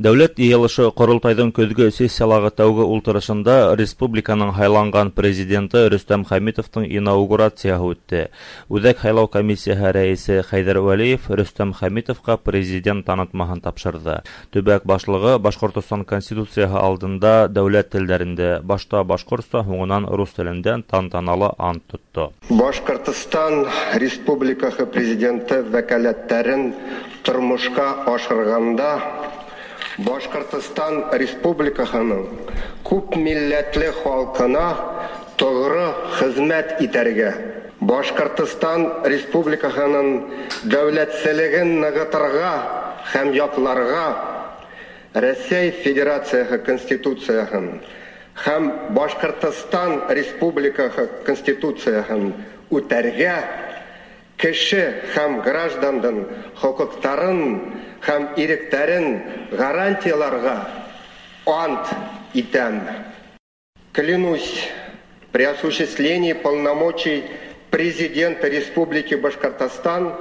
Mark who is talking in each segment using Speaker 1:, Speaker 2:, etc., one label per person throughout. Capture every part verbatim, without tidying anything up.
Speaker 1: Дәүләт йыелышы Корылтайдың көҙгө сессиялағы тәүге ултырышында республиканың һайланған президенты Рөстәм Хәмитовтың инаугурацияһы үтте. Үҙәк һайлау комиссияһы рәйесе Хәйҙәр Вәлиев Рөстәм Хәмитовҡа президент танытмаһын тапшырҙы. Төбәк башлығы Башҡортостан Конституцияһы алдында дәүләт телдәрендә, башта башҡортса, һуңынан рус телендә тантаналы ант тотто.
Speaker 2: Башҡортостан Республикаһы президенты вәкәләттәрен тормошҡа ашырғанда Башҡортостан Республикаһының күп милләтле халҡына тоғры хеҙмәт итәргә, Башҡортостан Республикаһының дәүләтселеген нығытырға һәм яҡларға Рәсәй Федерацияһы Конституцияһын һәм Башҡортостан Республикаһы Конституцияһын үтәргә, кеше һәм граждандың хоҡуҡтарын һәм иректәрен гарантияларға ант итәм. Клянусь при осуществлении полномочий президента Республики Башкортостан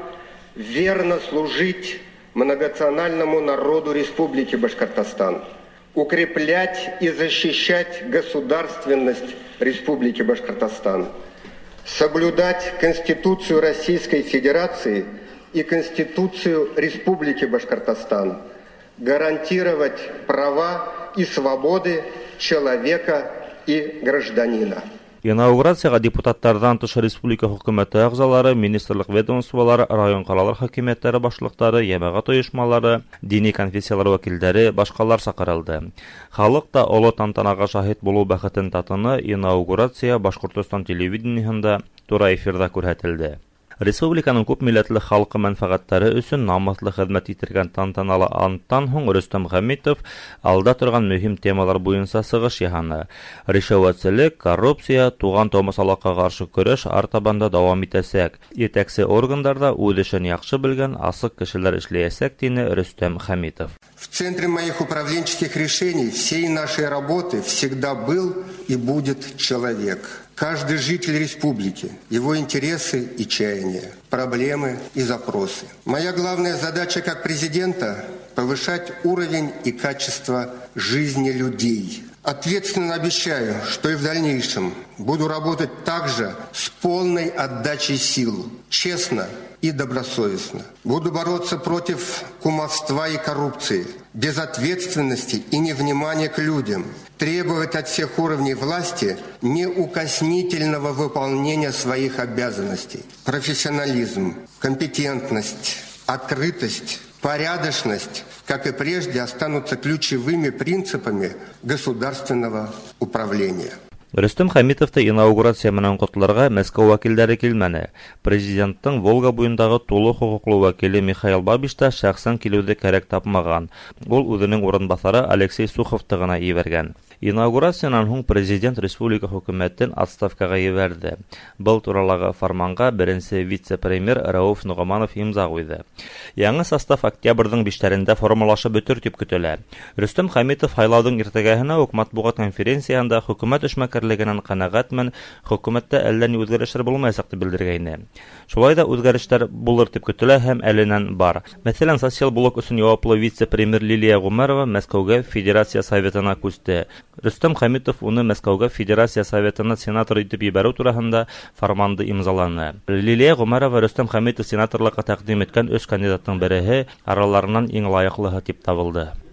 Speaker 2: верно служить многонациональному народу Республики Башкортостан, укреплять и защищать государственность Республики Башкортостан, соблюдать Конституцию Российской Федерации и Конституцию Республики Башкортостан, гарантировать права и свободы человека и гражданина.
Speaker 1: Инаугурацияға депутаттардан тыш республика хөкүмәте ағзалары, министрлык ведомстволары, район ҡалалар хакимиәттәре башлыҡтары, йәмәғәт ойошмалары, дини конфессиялар вәкилдәре, башҡалар саҡырылды. Халыҡ та оло тантанаға шаһит булыу бәхетен татыны. Инаугурация Башҡортостан телевидениеһында тура эфирҙа күрһәтелде. Республиканың күп милләтле халҡы мәнфәғәттәре өсөн намыҫлы хеҙмәт итергән тантаналы анттан һуң Рөстәм Хәмитов алда торған мөһим темалар буйынса сығыш яһаны. Ришүәтселек, коррупция, туған тыумасалыҡҡа ҡаршы көрәш артабанда дауам итәсәк. Етәксе органдарда үҙ эшен яҡшы белгән асыҡ кешеләр эшләйәсәк, тине Рөстәм Хәмитов.
Speaker 2: В центре моих управленческих решений всей нашей работы всегда был и будет человек. Каждый житель республики, его интересы и чаяния, проблемы и запросы. Моя главная задача как президента – повышать уровень и качество жизни людей. Ответственно обещаю, что и в дальнейшем буду работать также с полной отдачей сил, честно и добросовестно. Буду бороться против кумовства и коррупции, безответственности и невнимания к людям, требовать от всех уровней власти неукоснительного выполнения своих обязанностей. Профессионализм, компетентность, открытость, порядочность, как и прежде, останутся ключевыми принципами государственного управления.
Speaker 1: Рөстәм Хәмитовты инаугурация менән ҡотларға Мәскәү вәкилдәре килмәне. Президенттың Волга буйындағы тулы хоҡуҡлы вәкиле Михаил Бабиш та шәхсән килеүҙе кәрәк тапмаған. Ул үҙенең урынбаҫары Алексей Суховты ғына ебәргән. Инаугурациянан һуң президент республика хөкүмәтен отставкаға ебәрҙе. Был туралағы фарманға беренсе вице-премьер Рауф Нуғманов имза ҡуйҙы. Яңы состав октябрҙың биштәрендә формалашып бөтөр тип көтөлә. Рөстәм Хәмитов һайлауҙың иртәгәһенә үк матбуғат конференцияһында хөкүмәт эшмәкәрлегенән ҡәнәғәтмен, хөкүмәттә әллә ни үҙгәрештәр булмаясаҡ дип белдергәйне. Шулай да үҙгәрештәр булыр дип көтөлә һәм әленән бар. Мәҫәлән, социал блок өсөн яуаплы вице-премьер Лилия Ғүмәрова Мәскәүгә Федерация советына күсте. Рөстәм Хәмитов уны Мәскәүгә Федерация советына сенатор итеп ебәреү тураһында фарманды имзаланы. Лилия Ғүмәрова Рөстәм Хәмитов сенаторлыҡҡа тәҡдим иткән өс кандидаттың береһе, араларынан иң лайыҡлыһы тип табылды.